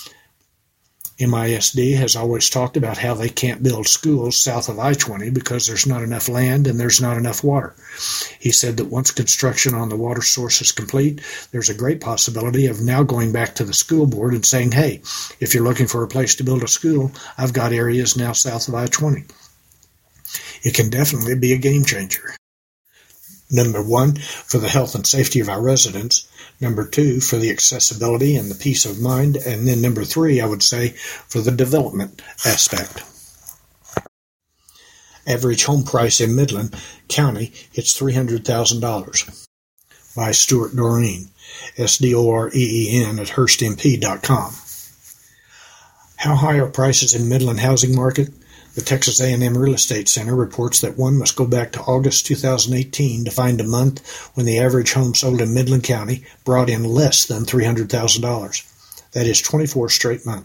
M I S D has always talked about how they can't build schools south of I twenty because there's not enough land and there's not enough water. He said that once construction on the water source is complete, there's a great possibility of now going back to the school board and saying, hey, if you're looking for a place to build a school, I've got areas now south of I twenty. It can definitely be a game changer. Number one, for the health and safety of our residents. Number two, for the accessibility and the peace of mind. And then number three, I would say, for the development aspect. Average home price in Midland County hits three hundred thousand dollars. By Stuart Doreen, S D O R E E N at Hearst M P dot com. How high are prices in Midland housing market? The Texas A and M Real Estate Center reports that one must go back to August two thousand eighteen to find a month when the average home sold in Midland County brought in less than three hundred thousand dollars. That is twenty-four straight months.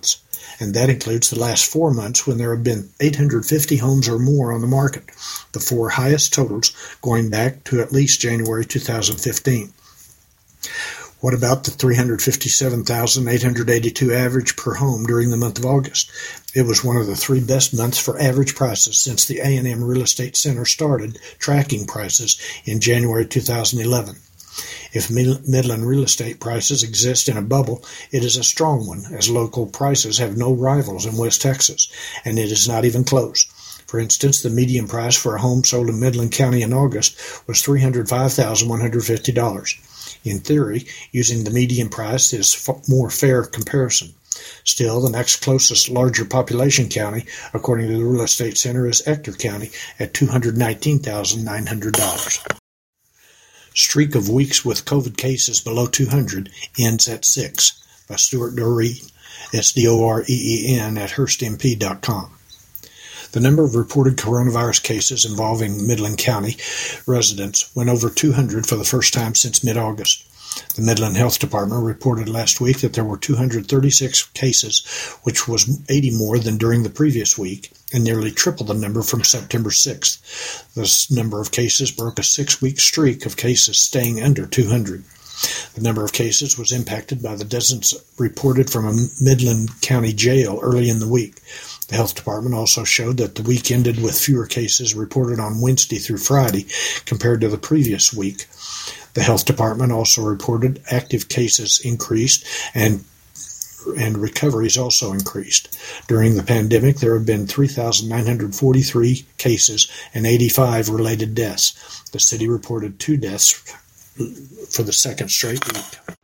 and that includes the last four months when there have been eight hundred fifty homes or more on the market, the four highest totals going back to at least January two thousand fifteen. What about the three hundred fifty-seven thousand eight hundred eighty-two average per home during the month of August? It was one of the three best months for average prices since the A and M Real Estate Center started tracking prices in January two thousand eleven. If Midland real estate prices exist in a bubble, it is a strong one, as local prices have no rivals in West Texas, and it is not even close. For instance, the median price for a home sold in Midland County in August was three hundred five thousand one hundred fifty dollars. In theory, using the median price is a more fair comparison. Still, the next closest larger population county, according to the Real Estate Center, is Ector County at two hundred nineteen thousand nine hundred dollars. Streak of weeks with COVID cases below two hundred ends at six, by Stuart Doreen, S D O R E E N, at Hearst M P dot com. The number of reported coronavirus cases involving Midland County residents went over two hundred for the first time since mid-August. The Midland Health Department reported last week that there were two hundred thirty-six cases, which was eighty more than during the previous week, and nearly triple the number from September sixth. This number of cases broke a six-week streak of cases staying under two hundred. The number of cases was impacted by the dozens reported from a Midland County jail early in the week. The health department also showed that the week ended with fewer cases reported on Wednesday through Friday compared to the previous week. The health department also reported active cases increased and and recoveries also increased. During the pandemic, there have been three thousand nine hundred forty-three cases and eighty-five related deaths. The city reported two deaths for the second straight week.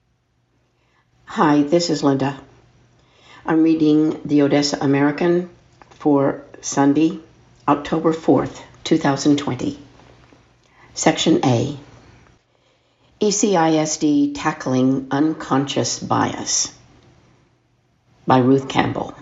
Hi, this is Linda. I'm reading the Odessa American for Sunday, October fourth, two thousand twenty. Section A. E C I S D Tackling Unconscious Bias by Ruth Campbell.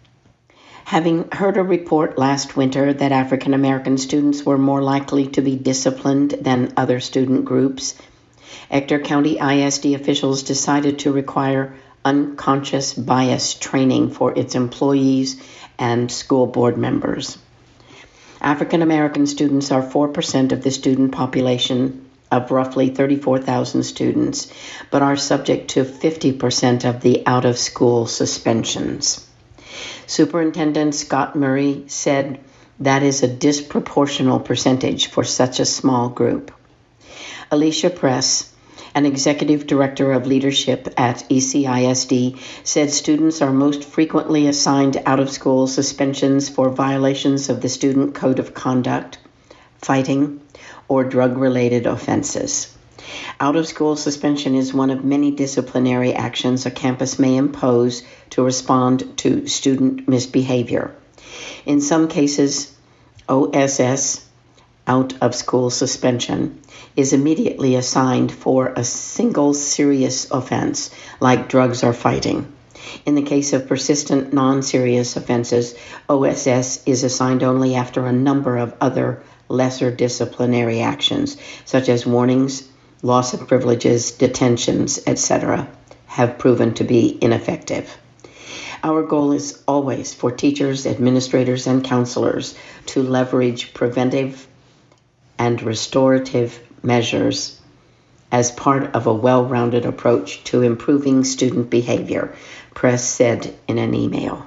Having heard a report last winter that African American students were more likely to be disciplined than other student groups, Ector County I S D officials decided to require unconscious bias training for its employees and school board members. African American students are four percent of the student population of roughly thirty-four thousand students, but are subject to fifty percent of the out-of-school suspensions. Superintendent Scott Murray said that is a disproportional percentage for such a small group. Alicia Press, an executive director of leadership at E C I S D, said students are most frequently assigned out-of-school suspensions for violations of the Student Code of Conduct, fighting, or drug-related offenses. Out-of-school suspension is one of many disciplinary actions a campus may impose to respond to student misbehavior. In some cases, O S S, out-of-school suspension, is immediately assigned for a single serious offense, like drugs or fighting. In the case of persistent non-serious offenses, O S S is assigned only after a number of other lesser disciplinary actions, such as warnings, loss of privileges, detentions, et cetera, have proven to be ineffective. Our goal is always for teachers, administrators, and counselors to leverage preventive and restorative measures as part of a well-rounded approach to improving student behavior, Press said in an email.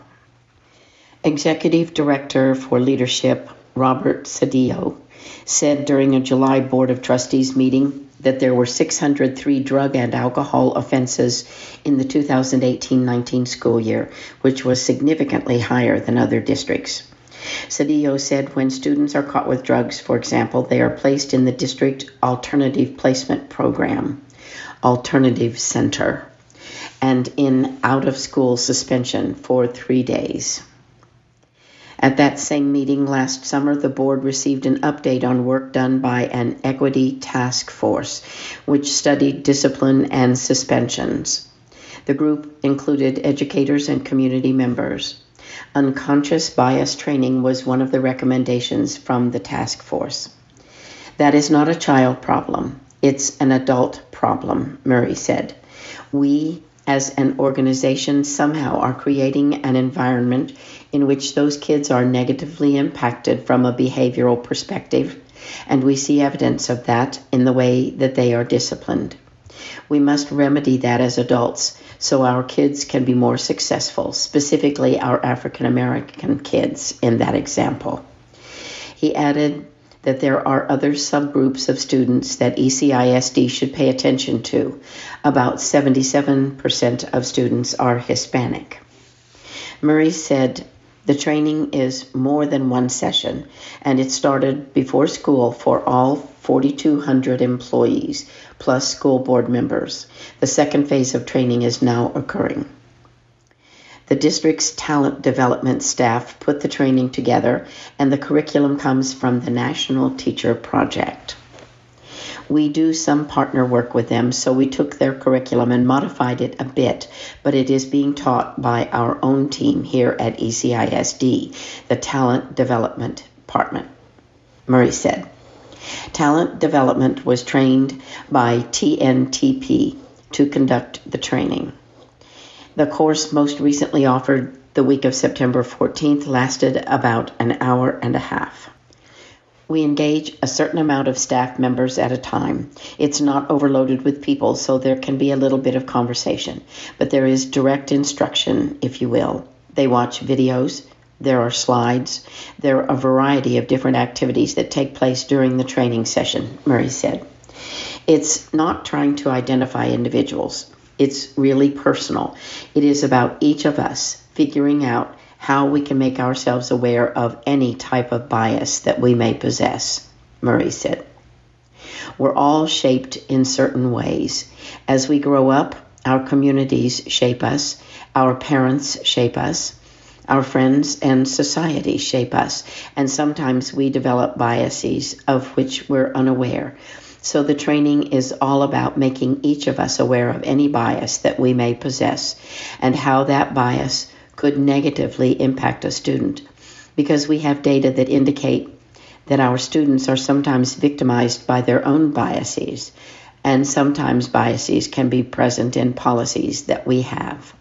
Executive Director for Leadership Robert Cedillo said during a July Board of Trustees meeting that there were six hundred three drug and alcohol offenses in the two thousand eighteen nineteen school year, which was significantly higher than other districts. Cedillo said when students are caught with drugs, for example, they are placed in the district alternative placement program, Alternative Center, and in out-of-school suspension for three days. At that same meeting last summer, the board received an update on work done by an equity task force, which studied discipline and suspensions. The group included educators and community members. Unconscious bias training was one of the recommendations from the task force. That is not a child problem. It's an adult problem, Murray said. We as an organization, somehow are creating an environment in which those kids are negatively impacted from a behavioral perspective, and we see evidence of that in the way that they are disciplined. We must remedy that as adults so our kids can be more successful, specifically our African American kids in that example. He added that there are other subgroups of students that E C I S D should pay attention to. About seventy-seven percent of students are Hispanic. Murray said the training is more than one session, and it started before school for all forty-two hundred employees, plus school board members. The second phase of training is now occurring. The district's talent development staff put the training together, and the curriculum comes from the National Teacher Project. We do some partner work with them, so we took their curriculum and modified it a bit, but it is being taught by our own team here at E C I S D, the Talent Development Department, Murray said. Talent Development was trained by T N T P to conduct the training. The course most recently offered the week of September fourteenth lasted about an hour and a half. We engage a certain amount of staff members at a time. It's not overloaded with people, so there can be a little bit of conversation, but there is direct instruction, if you will. They watch videos, there are slides, there are a variety of different activities that take place during the training session, Murray said. It's not trying to identify individuals. It's really personal. It is about each of us figuring out how we can make ourselves aware of any type of bias that we may possess, Murray said. We're all shaped in certain ways. As we grow up, our communities shape us, our parents shape us, our friends and society shape us, and sometimes we develop biases of which we're unaware. So the training is all about making each of us aware of any bias that we may possess and how that bias could negatively impact a student, because we have data that indicate that our students are sometimes victimized by their own biases, and sometimes biases can be present in policies that we have.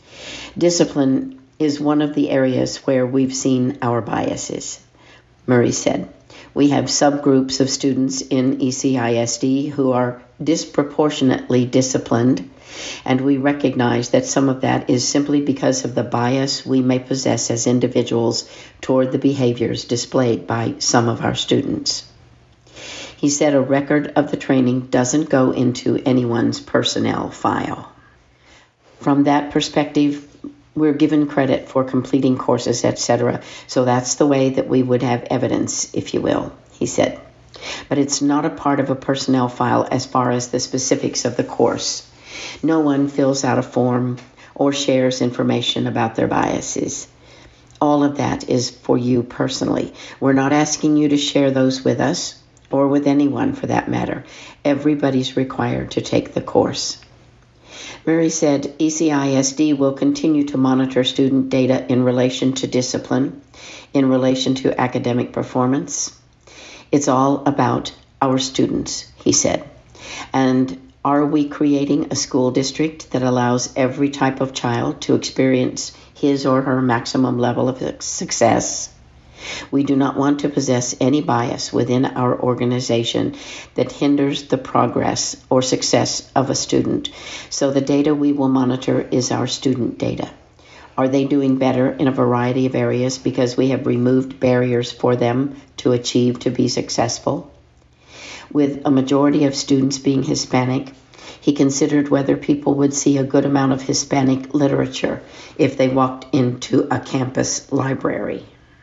Discipline is one of the areas where we've seen our biases, Murray said. We have subgroups of students in E C I S D who are disproportionately disciplined, and we recognize that some of that is simply because of the bias we may possess as individuals toward the behaviors displayed by some of our students. He said a record of the training doesn't go into anyone's personnel file. From that perspective, we're given credit for completing courses, et cetera, so that's the way that we would have evidence, if you will, he said. But it's not a part of a personnel file as far as the specifics of the course. No one fills out a form or shares information about their biases. All of that is for you personally. We're not asking you to share those with us, or with anyone for that matter. Everybody's required to take the course. Murray said E C I S D will continue to monitor student data in relation to discipline, in relation to academic performance. It's all about our students, he said. And are we creating a school district that allows every type of child to experience his or her maximum level of success? We do not want to possess any bias within our organization that hinders the progress or success of a student. So the data we will monitor is our student data. Are they doing better in a variety of areas because we have removed barriers for them to achieve to be successful? With a majority of students being Hispanic, he considered whether people would see a good amount of Hispanic literature if they walked into a campus library.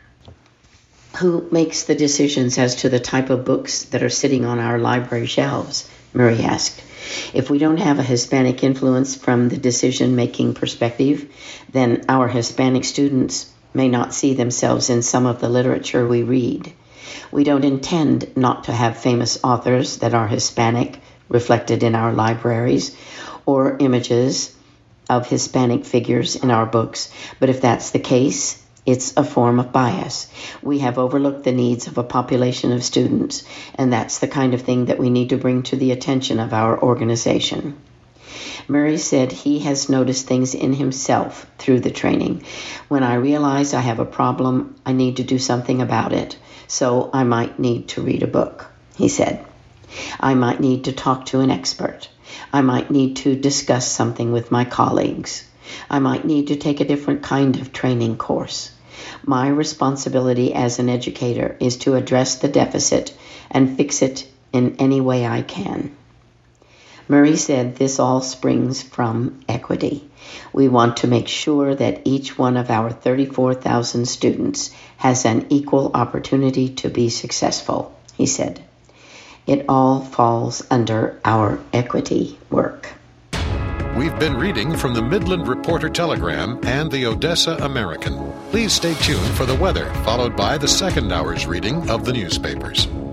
Who makes the decisions as to the type of books that are sitting on our library shelves? Murray asked. If we don't have a Hispanic influence from the decision-making perspective, then our Hispanic students may not see themselves in some of the literature we read. We don't intend not to have famous authors that are Hispanic reflected in our libraries or images of Hispanic figures in our books, but if that's the case, it's a form of bias. We have overlooked the needs of a population of students, and that's the kind of thing that we need to bring to the attention of our organization. Murray said he has noticed things in himself through the training. When I realize I have a problem, I need to do something about it. So I might need to read a book, he said. I might need to talk to an expert. I might need to discuss something with my colleagues. I might need to take a different kind of training course. My responsibility as an educator is to address the deficit and fix it in any way I can. Murray said this all springs from equity. We want to make sure that each one of our thirty-four thousand students has an equal opportunity to be successful, he said. It all falls under our equity work. We've been reading from the Midland Reporter Telegram and the Odessa American. Please stay tuned for the weather, followed by the second hour's reading of the newspapers.